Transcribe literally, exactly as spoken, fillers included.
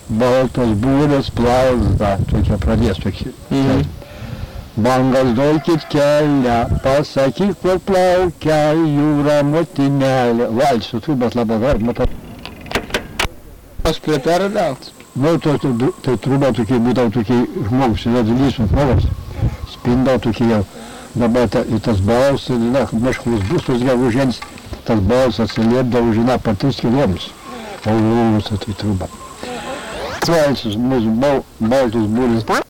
baltos būrės plauzda, tokia pradės tokia. Mhm. Bangas dolkit kelią, pasakyk, kur plaukia jūra motinėlė. Valsių trubas labai dar, matai. Aš prepara daut. Nu, to, to, tai truba tokie būdavo tokie žmogus, įvedulys, žmogus, spindavo tokie jau. Dabar ta, tas balsas, na, mešklus būstus gal užėns, tas balsas atsiliepdavo, žina, per tris kilometrus. O, tai truba. Valsius, mūsų baltus būris.